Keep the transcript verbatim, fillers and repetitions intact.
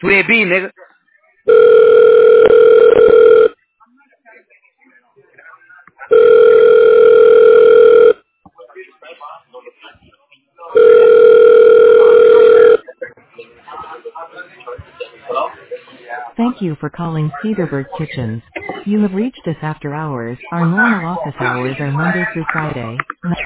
Grade B, nigga. Thank you for calling Cedarbird Kitchens. You have reached us after hours. Our normal office hours are Monday through Friday,